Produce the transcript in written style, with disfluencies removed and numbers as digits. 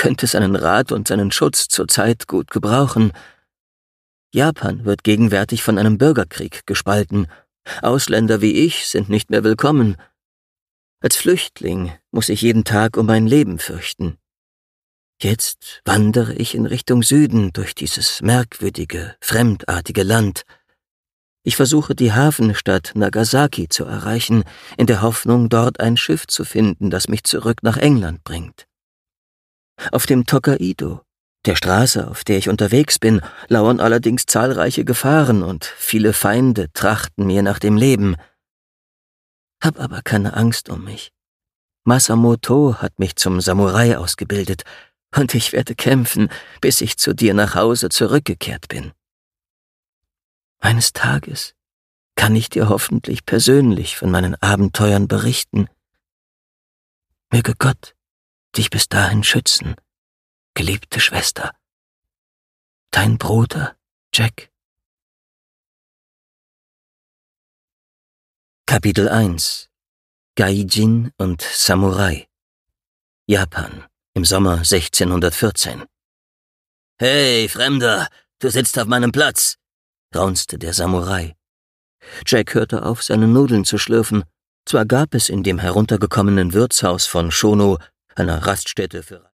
könnte seinen Rat und seinen Schutz zurzeit gut gebrauchen. Japan wird gegenwärtig von einem Bürgerkrieg gespalten. Ausländer wie ich sind nicht mehr willkommen. Als Flüchtling muss ich jeden Tag um mein Leben fürchten. Jetzt wandere ich in Richtung Süden durch dieses merkwürdige, fremdartige Land. Ich versuche, die Hafenstadt Nagasaki zu erreichen, in der Hoffnung, dort ein Schiff zu finden, das mich zurück nach England bringt. Auf dem Tokaido, der Straße, auf der ich unterwegs bin, lauern allerdings zahlreiche Gefahren und viele Feinde trachten mir nach dem Leben. Hab aber keine Angst um mich. Masamoto hat mich zum Samurai ausgebildet, und ich werde kämpfen, bis ich zu dir nach Hause zurückgekehrt bin. Eines Tages kann ich dir hoffentlich persönlich von meinen Abenteuern berichten. Möge Gott dich bis dahin schützen, geliebte Schwester. Dein Bruder, Jack. Kapitel 1 Gaijin und Samurai. Japan, im Sommer 1614. »Hey, Fremder, du sitzt auf meinem Platz«, raunzte der Samurai. Jack hörte auf, seine Nudeln zu schlürfen. Zwar gab es in dem heruntergekommenen Wirtshaus von Shono, einer Raststätte für